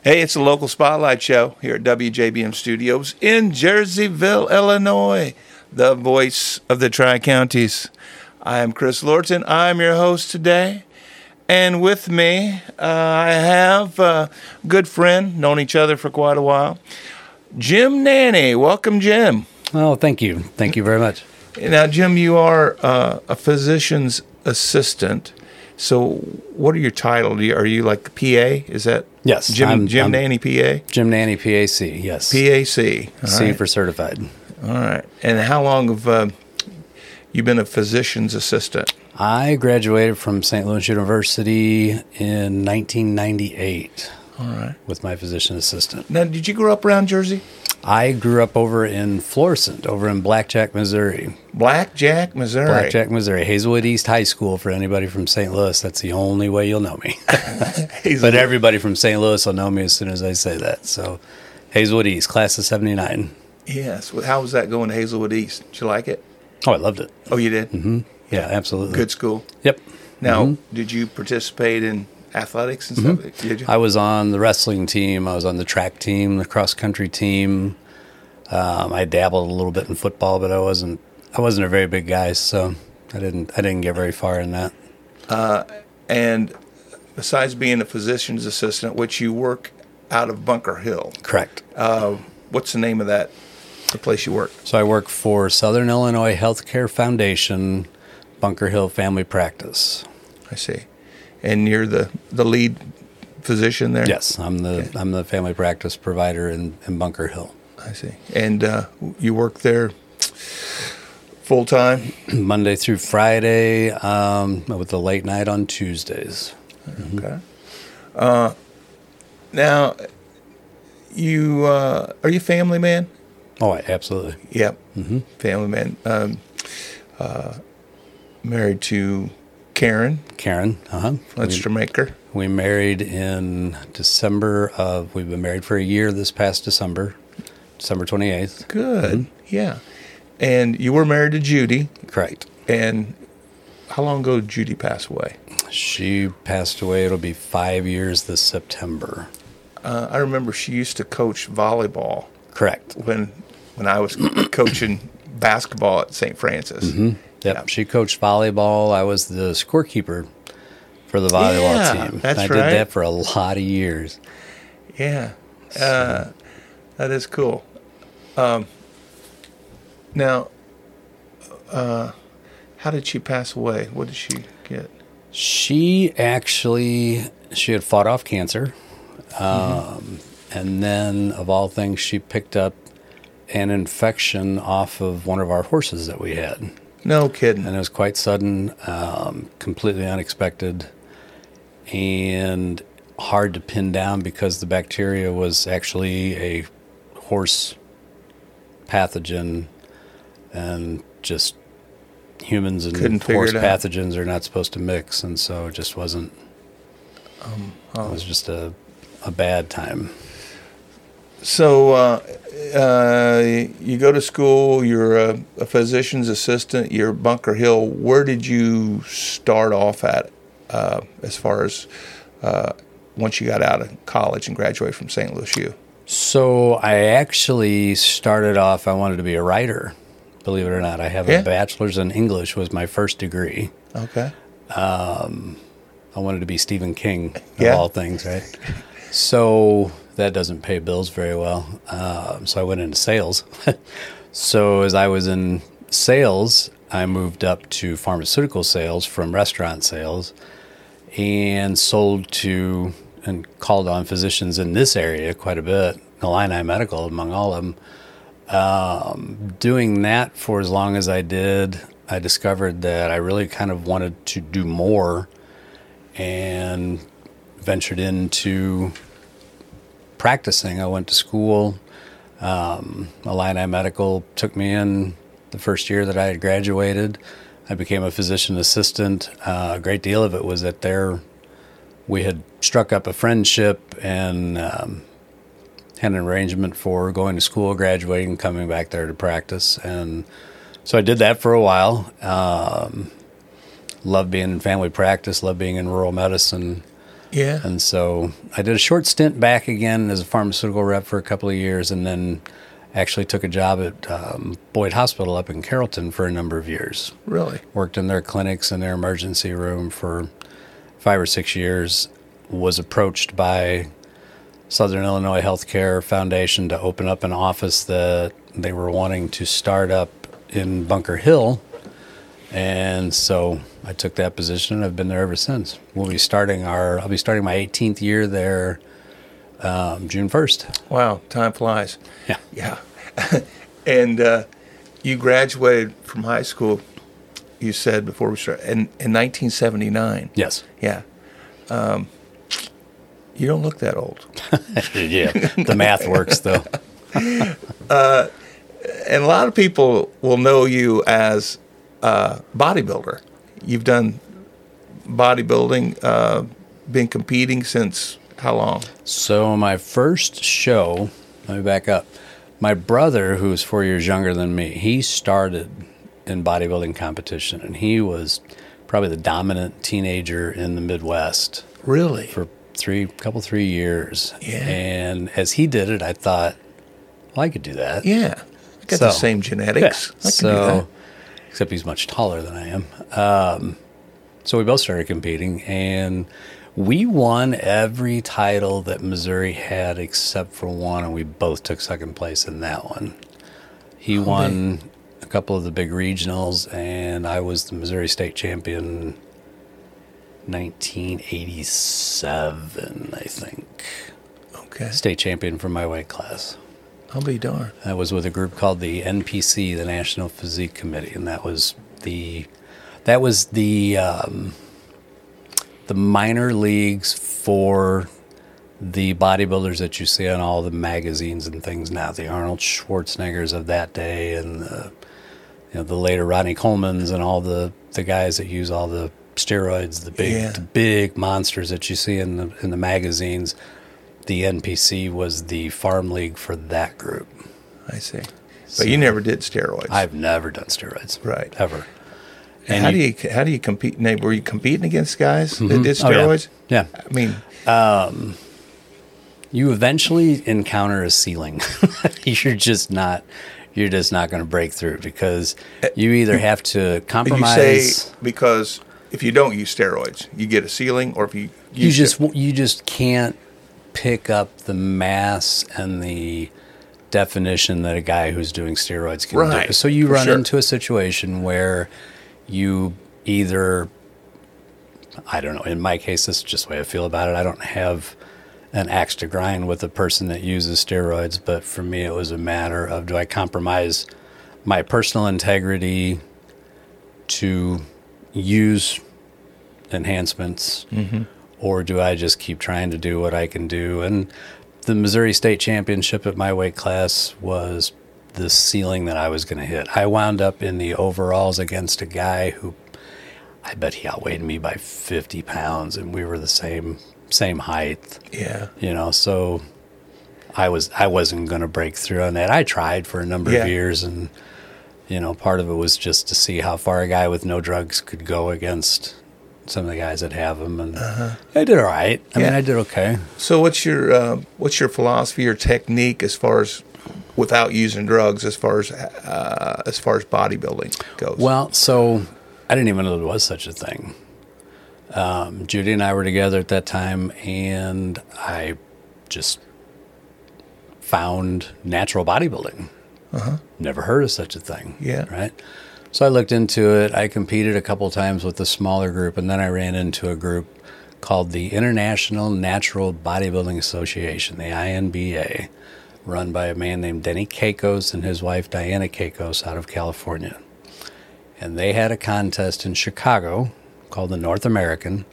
Hey, it's a local spotlight show here at WJBM Studios in Jerseyville, Illinois, the voice of the Tri-Counties. I am Chris Lorton. I'm your host today. And with me, I have a good friend, known each other for quite a while, Jim Nanny. Welcome, Jim. Oh, thank you. Thank you very much. Now, Jim, you are a physician's assistant. So what are your titles? Are you like the PA? Is that Yes. Jim Nanny PA? Jim Nanny PAC, yes. PAC. All C right. for certified. All right. And how long have you been a physician's assistant? I graduated from St. Louis University in 1998 All right. with my physician assistant. Now, did you grow up around Jersey? I grew up over in Florissant, over in Blackjack, Missouri. Blackjack, Missouri. Blackjack, Missouri. Hazelwood East High School for anybody from St. Louis. That's the only way you'll know me. But everybody from St. Louis will know me as soon as I say that. So Hazelwood East, class of 79. Yes. Well, how was that going to Hazelwood East? Did you like it? Oh, I loved it. Oh, you did? Mm-hmm. Yeah, absolutely. Good school. Yep. Now, did you participate in athletics and stuff? Did you? I was on the wrestling team. I was on the track team, the cross country team. I dabbled a little bit in football, but I wasn't a very big guy, so I didn't get very far in that. And besides being a physician's assistant, which you work out of Bunker Hill. Correct. What's the name of the place you work? So I work for Southern Illinois Healthcare Foundation, Bunker Hill Family Practice. I see. And you're the lead physician there? Yes, I'm the family practice provider in Bunker Hill. I see. And you work there full time? Monday through Friday, with a late night on Tuesdays. Okay. Now, you are you a family man? Oh, absolutely. Yep. Family man. Married to Karen. Karen, Letstermaker. We married in December we've been married for a year this past December 28th. Good. Yeah. And you were married to Judy. Correct. And how long ago did Judy pass away? She passed away, it'll be 5 years this September. I remember she used to coach volleyball. Correct. When I was coaching basketball at St. Francis. Yep. Yeah. She coached volleyball. I was the scorekeeper for the volleyball team. That's I right. did that for a lot of years. Yeah. That is cool. Now, how did she pass away? What did she get? She had fought off cancer. And then, of all things, she picked up an infection off of one of our horses that we had. No kidding. And it was quite sudden, completely unexpected, and hard to pin down because the bacteria was actually a horse pathogen, and just humans and horse pathogens are not supposed to mix, and so it just wasn't. It was just a bad time. So you go to school, you're a physician's assistant, you're Bunker Hill. Where did you start off at as far as once you got out of college and graduated from St. Louis U? So I actually started off, I wanted to be a writer, believe it or not. I have a bachelor's in English was my first degree. Okay. I wanted to be Stephen King, of all things, right? So that doesn't pay bills very well. So I went into sales. So as I was in sales, I moved up to pharmaceutical sales from restaurant sales, and sold to and called on physicians in this area quite a bit, Illini Medical among all of them. Doing that for as long as I did, I discovered that I really kind of wanted to do more, and ventured into practicing. I went to school. Illini Medical took me in the first year that I had graduated. I became a physician assistant. A great deal of it was that we had struck up a friendship and had an arrangement for going to school, graduating, and coming back there to practice. And so I did that for a while. Loved being in family practice, loved being in rural medicine. Yeah. And so I did a short stint back again as a pharmaceutical rep for a couple of years, and then actually took a job at Boyd Hospital up in Carrollton for a number of years. Really? Worked in their clinics and their emergency room for 5 or 6 years. Was approached by Southern Illinois Healthcare Foundation to open up an office that they were wanting to start up in Bunker Hill. And so I took that position, and I've been there ever since. I'll be starting my 18th year there June 1st. Wow, time flies. Yeah. Yeah. And you graduated from high school, you said before we started, in 1979. Yes. Yeah. You don't look that old. Yeah. The math works, though. And a lot of people will know you as a bodybuilder. You've done bodybuilding, been competing since how long? So my first show, let me back up. My brother, who's 4 years younger than me, he started in bodybuilding competition, and he was probably the dominant teenager in the Midwest. Really? For 3 years. Yeah. And as he did it, I thought, well, I could do that. Yeah. I got the same genetics. Yeah. I can do that. Except he's much taller than I am. So we both started competing, and we won every title that Missouri had except for one, and we both took second place in that one. He won a couple of the big regionals, and I was the Missouri State Champion 1987, I think. Okay. State champion for my weight class. I'll be darned. That was with a group called the NPC, the National Physique Committee, and that was the minor leagues for the bodybuilders that you see on all the magazines and things now. The Arnold Schwarzeneggers of that day, and the later Ronnie Colemans, and all the guys that use all the steroids, the big monsters that you see in the magazines. The NPC was the farm league for that group. I see. But you never did steroids. I've never done steroids. Right. Ever. And how do you compete? Nate, were you competing against guys that did steroids? Oh, yeah. I mean, you eventually encounter a ceiling. You're just not going to break through, because you either have to compromise. You say because if you don't use steroids, you get a ceiling, or if you just can't pick up the mass and the definition that a guy who's doing steroids can do. So you run into a situation where you either, I don't know, in my case, this is just the way I feel about it. I don't have an axe to grind with a person that uses steroids, but for me it was a matter of, do I compromise my personal integrity to use enhancements, or do I just keep trying to do what I can do? And the Missouri State Championship at my weight class was the ceiling that I was going to hit. I wound up in the overalls against a guy who, I bet he outweighed me by 50 pounds, and we were the same height. Yeah. So I wasn't going to break through on that. I tried for a number of years, and part of it was just to see how far a guy with no drugs could go against some of the guys that have them, and I did all right. I mean, I did okay. So what's your philosophy or technique as far as without using drugs, as far as bodybuilding goes? Well, so I didn't even know there was such a thing. Judy and I were together at that time, and I just found natural bodybuilding. Never heard of such a thing. Yeah. Right? So I looked into it. I competed a couple times with a smaller group, and then I ran into a group called the International Natural Bodybuilding Association, the INBA, run by a man named Denny Kakos and his wife Diana Kakos out of California. And they had a contest in Chicago called the North American.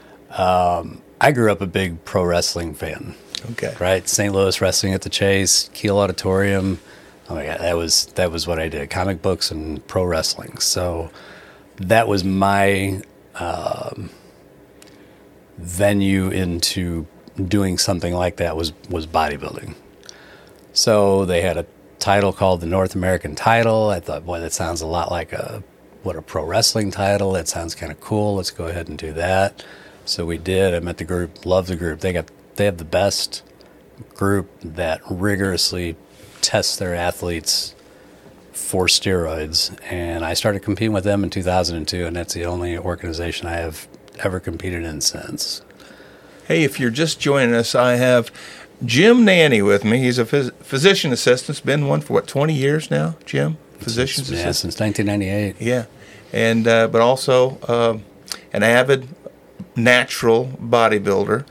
I grew up a big pro wrestling fan. Okay. Right? St. Louis Wrestling at the Chase, Kiel Auditorium. Oh my God, that was what I did. Comic books and pro wrestling. So that was my venue into doing something like that was bodybuilding. So they had a title called the North American title. I thought, boy, that sounds a lot like a pro wrestling title. That sounds kind of cool. Let's go ahead and do that. So we did. I met the group, loved the group. They have the best group that rigorously tests their athletes for steroids. And I started competing with them in 2002, and that's the only organization I have ever competed in since. Hey, if you're just joining us, I have Jim Nanny with me. He's a physician assistant. It's been one for, 20 years now, Jim? Physician assistant? Yeah, since 1998. Yeah. And but also an avid natural bodybuilder.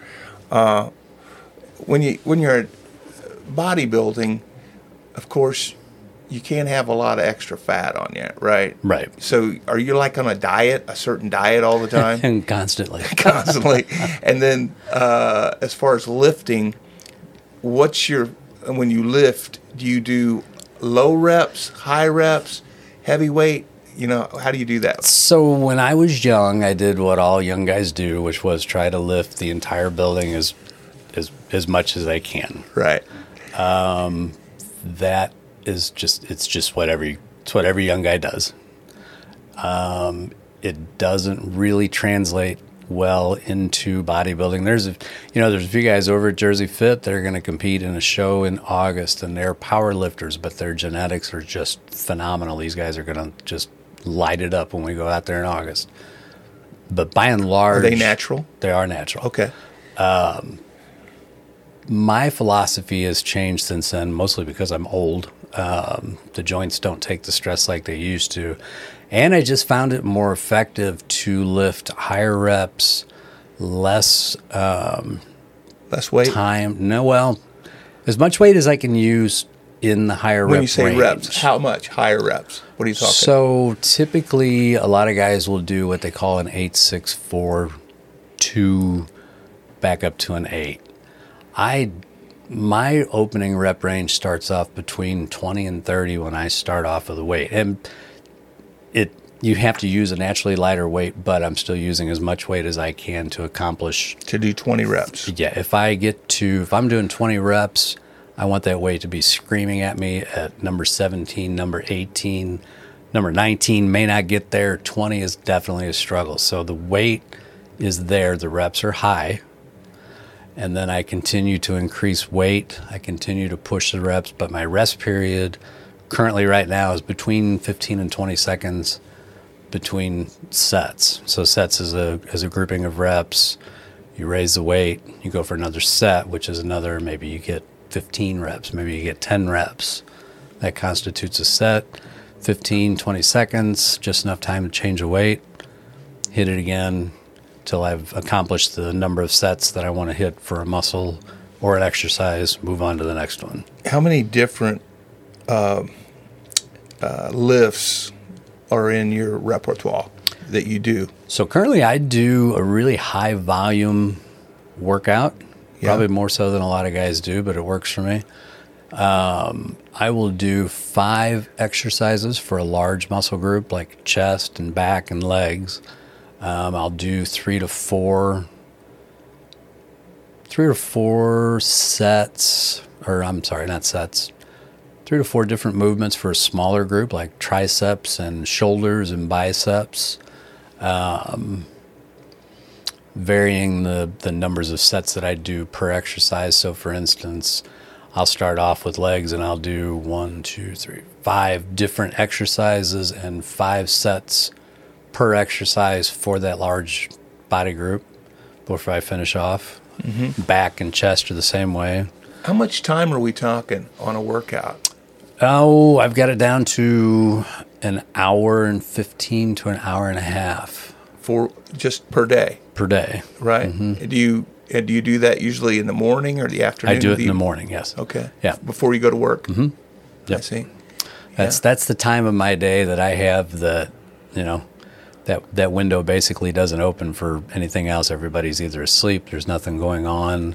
When you're bodybuilding, of course, you can't have a lot of extra fat on you, right? Right. So are you like on a certain diet all the time? And constantly. Constantly. And then as far as lifting, when you lift, do you do low reps, high reps, heavy weight? How do you do that? So when I was young, I did what all young guys do, which was try to lift the entire building as much as I can. Right. That is just what every young guy does. It doesn't really translate well into bodybuilding. There's a few guys over at Jersey Fit that are going to compete in a show in August, and they're power lifters, but their genetics are just phenomenal. These guys are going to just light it up when we go out there in August. But by and large, are they natural? They are natural. Okay. My philosophy has changed since then, mostly because I'm old. The joints don't take the stress like they used to. And I just found it more effective to lift higher reps, less weight? time. No, well, as much weight as I can use in the higher rep When you say range. reps, how much higher reps? What are you talking? So typically a lot of guys will do what they call an 8-6-4-2 back up to an 8. My opening rep range starts off between 20 and 30 when I start off with the weight. And you have to use a naturally lighter weight, but I'm still using as much weight as I can to accomplish. To do 20 reps. Yeah, if I'm doing 20 reps, I want that weight to be screaming at me at number 17, number 18, number 19 may not get there. 20 is definitely a struggle. So the weight is there. The reps are high. And then I continue to increase weight. I continue to push the reps, but my rest period currently right now is between 15 and 20 seconds between sets. So sets is a grouping of reps. You raise the weight, you go for another set, which is another, maybe you get 15 reps, maybe you get 10 reps. That constitutes a set. 15, 20 seconds, just enough time to change the weight, hit it again till I've accomplished the number of sets that I want to hit for a muscle or an exercise, move on to the next one. How many different lifts are in your repertoire that you do? So currently I do a really high volume workout, probably more so than a lot of guys do, but it works for me. I will do 5 exercises for a large muscle group like chest and back and legs. I'll do 3 to 4 sets, or I'm sorry, not sets. 3 to 4 different movements for a smaller group like triceps and shoulders and biceps. Varying the numbers of sets that I do per exercise. So for instance, I'll start off with legs and I'll do 5 different exercises and 5 sets per exercise for that large body group before I finish off. Mm-hmm. Back and chest are the same way. How much time are we talking on a workout? Oh, I've got it down to an hour and 15 to an hour and a half. For just per day? Per day. Right. Mm-hmm. Do you do that usually in the morning or the afternoon? I do it in the morning, yes. Okay. Yeah. Before you go to work? Mm-hmm. Yep. I see. That's the time of my day that I have that window basically doesn't open for anything else. Everybody's either asleep, there's nothing going on.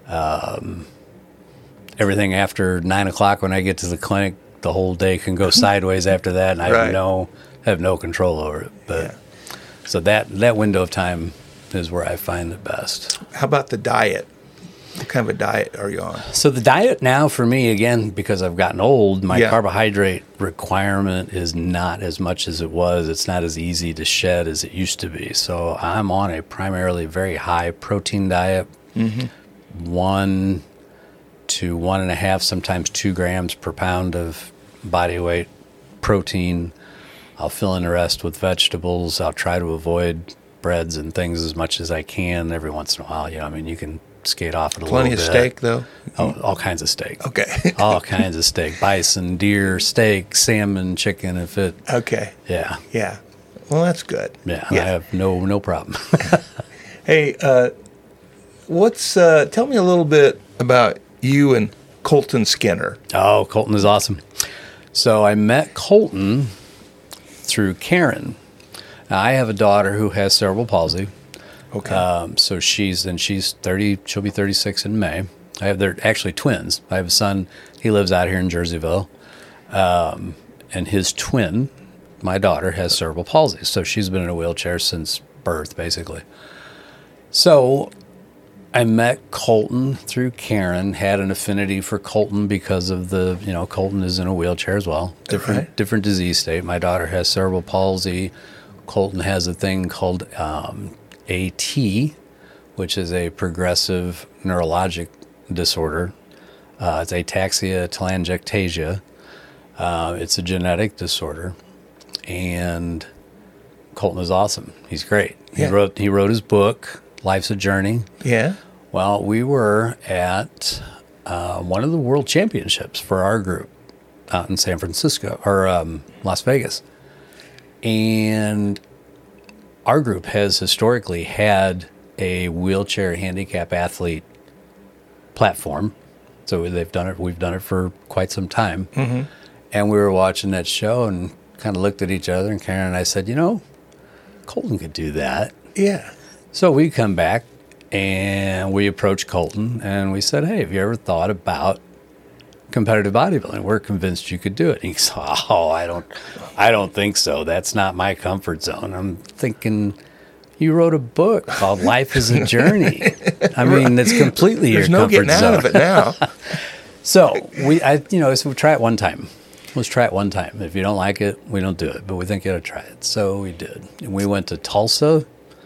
Everything after 9 o'clock when I get to the clinic, the whole day can go sideways after that, and I have no control over it. But so that window of time is where I find it best. How about the diet? What kind of a diet are you on? So the diet now for me, again, because I've gotten old, my Yeah. carbohydrate requirement is not as much as it was. It's not as easy to shed as it used to be. So I'm on a primarily very high protein diet, 1 to 1.5, sometimes 2 grams per pound of body weight protein. I'll fill in the rest with vegetables. I'll try to avoid breads and things as much as I can. Every once in a while, you can skate off it a Plenty little of bit. steak, though. Oh, all kinds of steak. Okay. All kinds of steak. Bison, deer, steak, salmon, chicken, if it... Okay. Yeah. Yeah. Well, that's good. Yeah. I have no problem. Hey, tell me a little bit about you and Colton Skinner. Oh, Colton is awesome. So I met Colton through Karen. Now, I have a daughter who has cerebral palsy. Okay. So she's 30. She'll be 36 in May. They're actually twins. I have a son. He lives out here in Jerseyville, and his twin, my daughter, has cerebral palsy. So she's been in a wheelchair since birth, basically. So I met Colton through Karen. Had an affinity for Colton because of Colton is in a wheelchair as well. Different disease state. My daughter has cerebral palsy. Colton has a thing called AT, which is a progressive neurologic disorder. It's ataxia telangiectasia. It's a genetic disorder, and Colton is awesome. He's great. Yeah. He wrote his book, Life's a Journey. Yeah. Well, we were at one of the world championships for our group out in San Francisco or Las Vegas, and our group has historically had a wheelchair handicap athlete platform. So we've done it for quite some time. Mm-hmm. And we were watching that show and kind of looked at each other, and Karen and I said, Colton could do that. Yeah. So we come back and we approached Colton and we said, hey, have you ever thought about competitive bodybuilding? We're convinced you could do it. And he said, I don't think so. That's not my comfort zone. I'm thinking, you wrote a book called Life is a Journey. I mean, it's completely There's your no comfort getting zone. out of it now. So so we try it one time. Let's try it one time. If you don't like it, we don't do it. But we think you ought to try it. So we did. And we went to Tulsa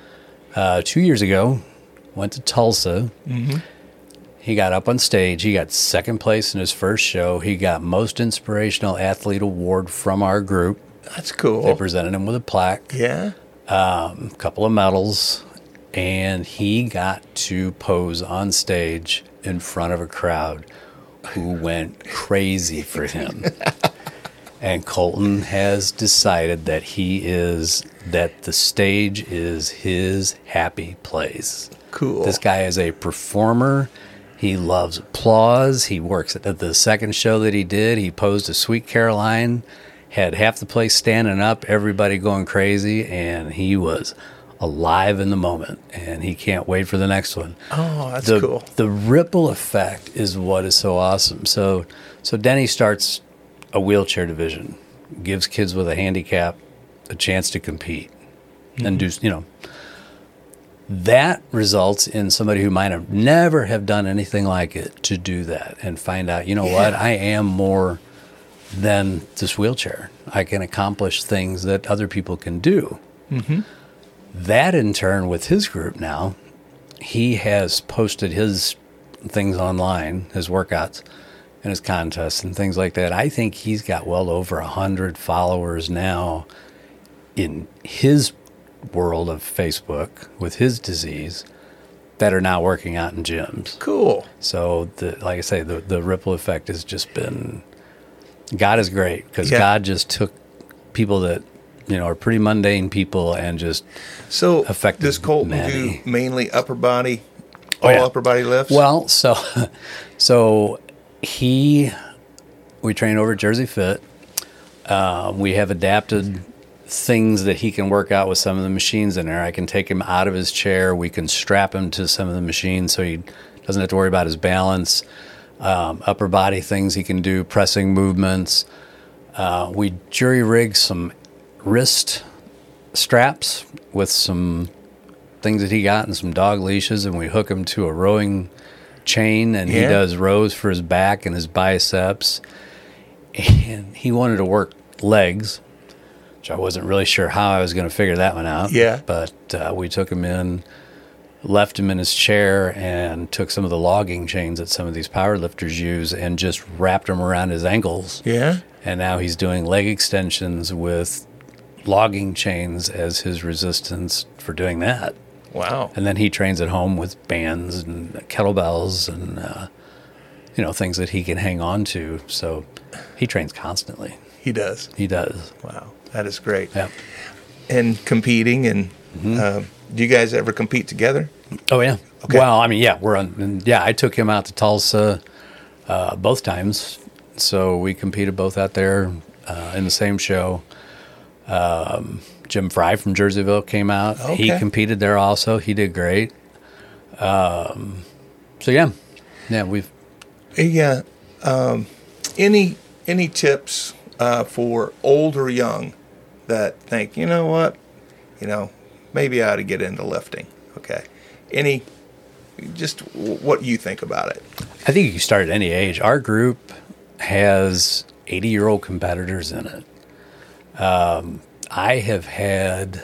2 years ago. Went to Tulsa. Mm-hmm. He got up on stage. He got second place in his first show. He got Most Inspirational Athlete Award from our group. That's cool. They presented him with a plaque. Yeah. A couple of medals. And he got to pose on stage in front of a crowd who went crazy for him. And Colton has decided that the stage is his happy place. Cool. This guy is a performer. He loves applause. He works at the second show that he did. He posed as Sweet Caroline, had half the place standing up, everybody going crazy, and he was alive in the moment, and he can't wait for the next one. Oh, that's cool. The ripple effect is what is so awesome. So Denny starts a wheelchair division, gives kids with a handicap a chance to compete, and do that results in somebody who might have never have done anything like it to do that and find out, what, I am more than this wheelchair. I can accomplish things that other people can do. Mm-hmm. That in turn with his group now, he has posted his things online, his workouts and his contests and things like that. I think he's got well over 100 followers now in his world of Facebook with his disease that are now working out in gyms. Cool. So, like I say, the ripple effect has just been... God is great because God just took people that, are pretty mundane people and just affected does Colton humanity. do mainly upper body, upper body lifts? Well, so we train over at Jersey Fit. We have adapted things that he can work out with some of the machines in there. I can take him out of his chair. We can strap him to some of the machines so he doesn't have to worry about his balance. Upper body things he can do, pressing movements. We jury rig some wrist straps with some things that he got and some dog leashes, and we hook him to a rowing chain, and he does rows for his back and his biceps. And he wanted to work legs, which I wasn't really sure how I was going to figure that one out. Yeah. But we took him in, left him in his chair, and took some of the logging chains that some of these power lifters use and just wrapped them around his ankles. Yeah. And now he's doing leg extensions with logging chains as his resistance for doing that. Wow. And then he trains at home with bands and kettlebells and, things that he can hang on to. So he trains constantly. He does. He does. Wow. That is great. Yeah. And competing, and do you guys ever compete together? Oh, yeah. Okay. Well, I mean, I took him out to Tulsa both times. So we competed both out there in the same show. Jim Fry from Jerseyville came out. Okay. He competed there also. He did great. We've. Yeah. Any tips for old or young that think, you know what, maybe I ought to get into lifting? Okay. Just what you think about it? I think you can start at any age. Our group has 80-year-old competitors in it. I have had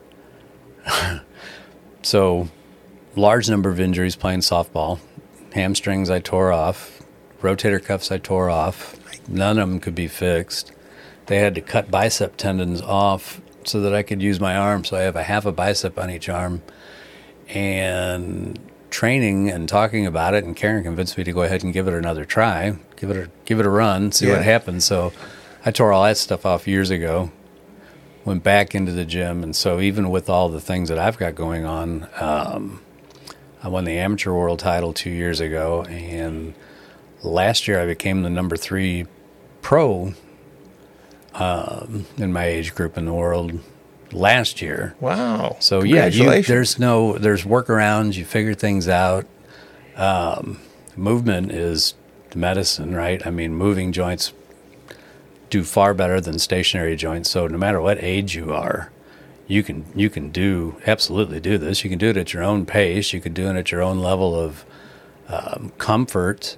large number of injuries playing softball. Hamstrings I tore off. Rotator cuffs I tore off. None of them could be fixed. They had to cut bicep tendons off so that I could use my arm. So I have a half a bicep on each arm. And training and talking about it, and Karen convinced me to go ahead and give it another try, give it a run, see what happens. So I tore all that stuff off years ago, went back into the gym, and so even with all the things that I've got going on, I won the amateur world title 2 years ago, and last year I became the number 3 pro in my age group in the world. Last year. Wow. So there's workarounds, you figure things out. Movement is medicine, right? I mean, moving joints do far better than stationary joints. So no matter what age you are, you can absolutely do this. You can do it at your own pace. You can do it at your own level of comfort.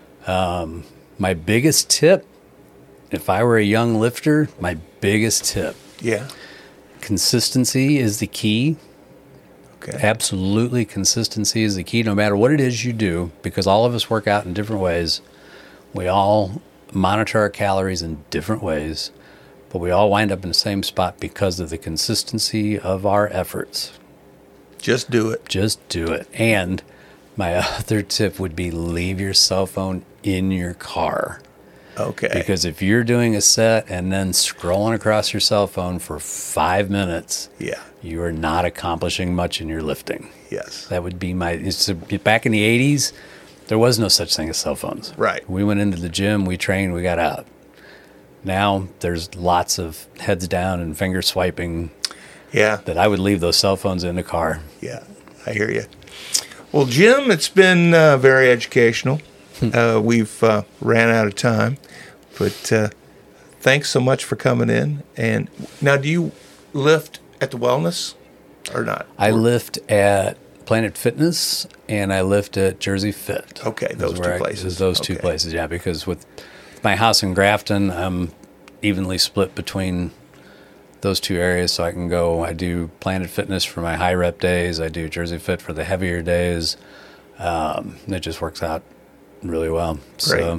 My biggest tip, if I were a young lifter, my biggest tip. Yeah. Consistency is the key. Okay. Absolutely, consistency is the key no matter what it is you do, because all of us work out in different ways. We all monitor our calories in different ways, but we all wind up in the same spot because of the consistency of our efforts. Just do it. Just do it. And my other tip would be leave your cell phone in your car. Okay. Because if you're doing a set and then scrolling across your cell phone for 5 minutes, you are not accomplishing much in your lifting. Yes. That would be back in the 80s, there was no such thing as cell phones. Right. We went into the gym, we trained, we got out. Now there's lots of heads down and finger swiping. Yeah. That I would leave those cell phones in the car. Yeah, I hear you. Well, Jim, it's been very educational. We've ran out of time, but thanks so much for coming in. And now, do you lift at the Wellness or not? I lift at Planet Fitness and I lift at Jersey Fit. Okay, those two places. Those two places, yeah, because with my house in Grafton, I'm evenly split between those two areas, so I do Planet Fitness for my high rep days, I do Jersey Fit for the heavier days. It just works out really well. Great. So,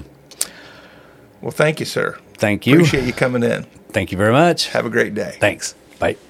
well, thank you, sir. Thank you. Appreciate you coming in. Thank you very much. Have a great day. Thanks. Bye.